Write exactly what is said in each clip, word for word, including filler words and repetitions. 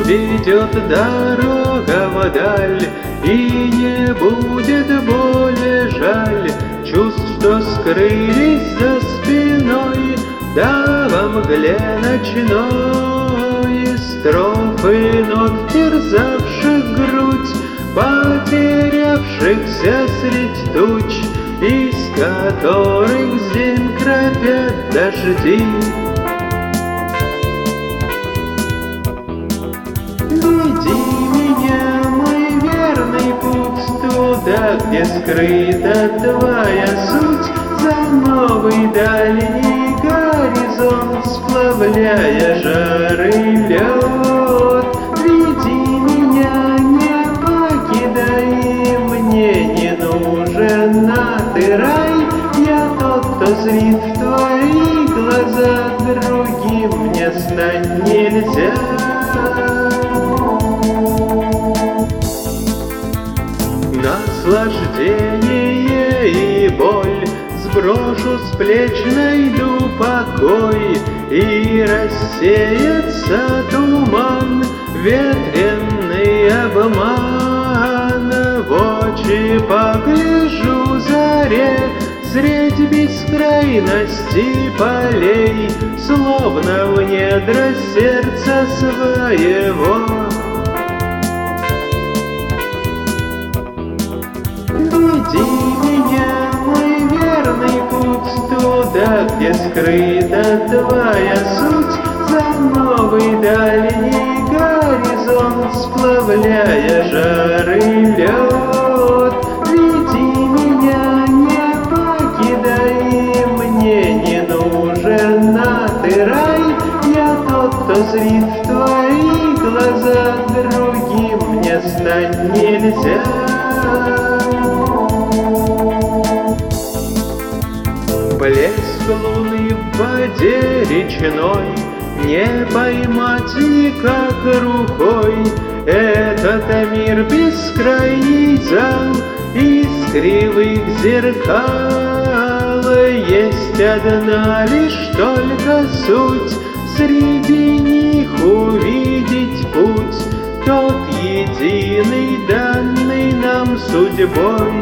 уведет дорога вдаль, и не будет более жаль чувств, что скрылись за спиной. Да во мгле ночной строфы нот, терзавших грудь, потерявшихся средь туч, из которых зим кропят дожди. Веди меня, мой верный путь, туда, где скрыта твоя суть, за новый дальний горизонт, сплавляя жары лед. Веди меня, не покидай, мне не нужен на ты рай. Я тот, кто зрит в твои глаза, другим мне стать нельзя. Наслаждение и боль сброшу с плеч, найду покой, и рассеется туман, ветренный обман. В очи погляжу заре средь бескрайности полей, словно в недра сердца своего. Веди меня, мой верный путь, туда, где скрыта твоя суть, за новый дальний горизонт, сплавляя жары лед. Веди меня, не покидай, мне не нужен на ты рай. Я тот, кто зрит в твои глаза, другим мне стать нельзя. Блеск луны в воде речной не поймать никак рукой. Этот мир бескрайний зал из кривых зеркал. Есть одна лишь только суть, среди них увидеть путь, тот единый, данный нам судьбой.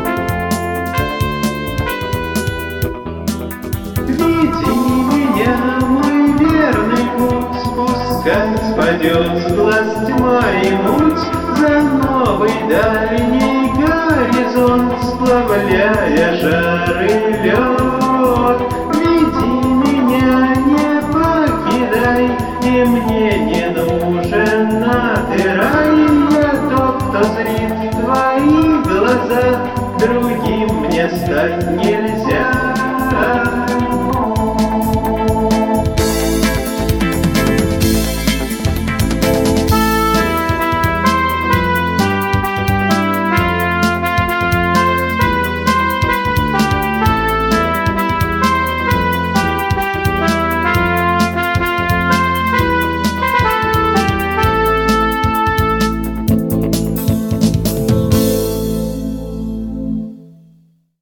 Веди меня, мой верный путь, пускай спадет с глаз тьма и муть, за новый дальний горизонт, сплавляя жары лед. Веди меня, не покидай, и мне не нужен на ты рай. Я тот, кто зрит в твои глаза, другим мне стать нельзя.